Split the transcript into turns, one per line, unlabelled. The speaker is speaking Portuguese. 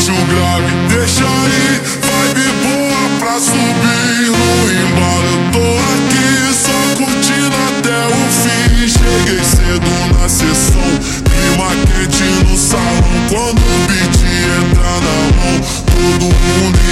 puxa o grave, deixa aí, vibe boa pra subir no embalo. Eu tô aqui só curtindo até o fim. Cheguei cedo na sessão, clima quente no salão. Quando o beat entra na mão, todo mundo